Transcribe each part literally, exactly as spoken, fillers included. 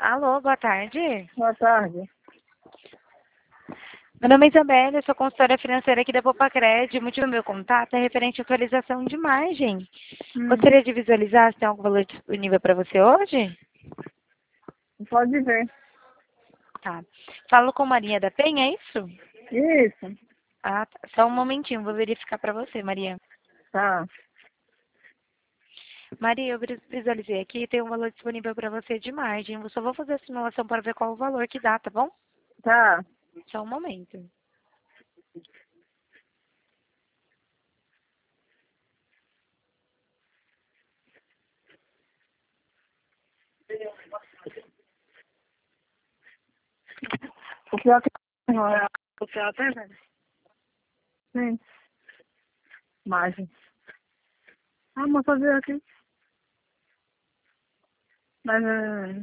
Alô, boa tarde. Boa tarde. Meu nome é Isabela, eu sou consultora financeira aqui da Popacred. O motivo do meu contato é referente à atualização de margem. Hum. Gostaria de visualizar se tem algum valor disponível para você hoje? Pode ver. Tá. Falo com Maria da Penha, é isso? Isso. Ah, tá. Só um momentinho, vou verificar para você, Maria. Tá. Maria, eu visualizei aqui, tem um valor disponível para você de margem. Eu só vou fazer a simulação para ver qual o valor que dá, tá bom? Tá. Só um momento. O pior que não é o que ela tem, velho? Sim. Margem. Ah, vamos fazer aqui. Mas é...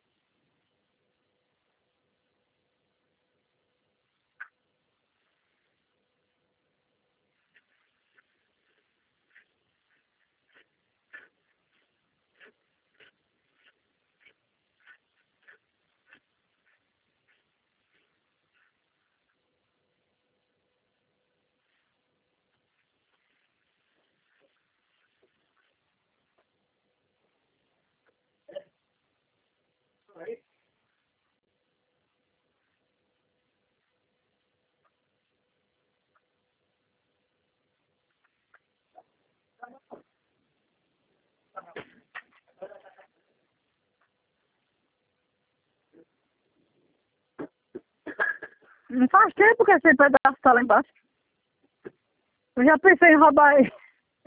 Não faz tempo que esse pedaço tá lá embaixo. Eu já pensei em roubar ele.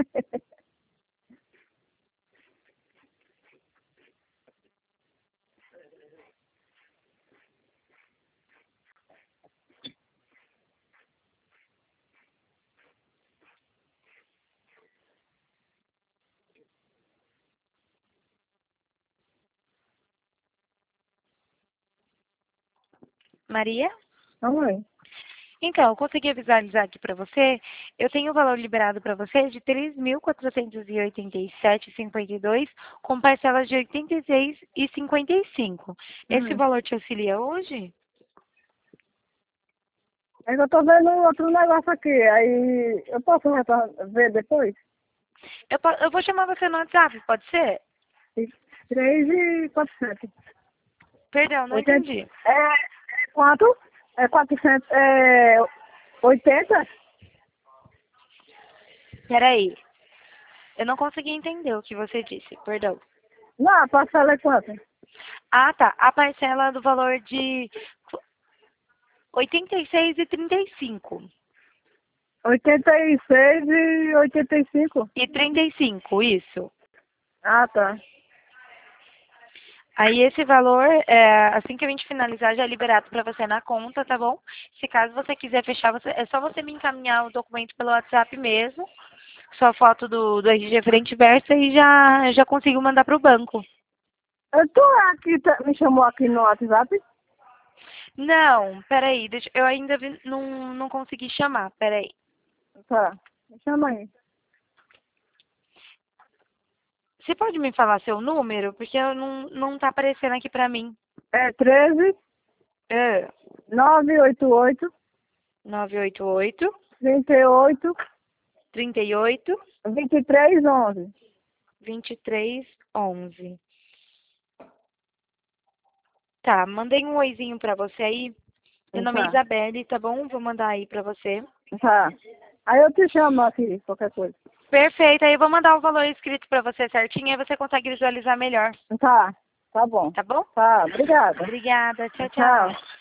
Maria? Oi. Então, eu consegui visualizar aqui para você, eu tenho o valor liberado para você de três mil quatrocentos e oitenta e sete vírgula cinquenta e dois, com parcelas de oitenta e seis vírgula cinquenta e cinco. Esse Hum. valor te auxilia hoje? É que eu tô vendo outro negócio aqui. Aí eu posso retor- ver depois? Eu, po- eu vou chamar você no WhatsApp, pode ser? Três e quatrocentos. Perdão, não Oitenta. entendi. É, é quanto? É quatrocentos. É oitenta? Peraí, eu não consegui entender o que você disse, perdão. Não, a parcela é quanto? Ah, tá. A parcela do valor de oitenta e seis vírgula trinta e cinco. Oitenta e seis e oitenta e cinco. E trinta e cinco, isso. Ah, tá. Aí esse valor, é, assim que a gente finalizar, já é liberado para você na conta, tá bom? Se caso você quiser fechar, você, é só você me encaminhar o documento pelo WhatsApp mesmo, sua foto do, do R G frente e verso e já, já consigo mandar para o banco. Eu tô aqui, tá- me chamou aqui no WhatsApp? Não, peraí, deixa, eu ainda vi- não, não consegui chamar, peraí. Tá. Me chama aí. Você pode me falar seu número? Porque eu não, não tá aparecendo aqui para mim. É treze, É, nove oito oito, nove oito oito, trinta e oito, trinta e oito, vinte e três, onze. vinte e três, onze. Tá, mandei um oizinho pra você aí. Meu nome é Tá. Isabelle, tá bom? Vou mandar aí pra você. Tá. Aí eu te chamo aqui, qualquer coisa. Perfeito, aí eu vou mandar o valor escrito pra você certinho, aí você consegue visualizar melhor, Tá. Tá bom. tá bom? Tá. Obrigada. Obrigada, tchau, Tchau. tchau.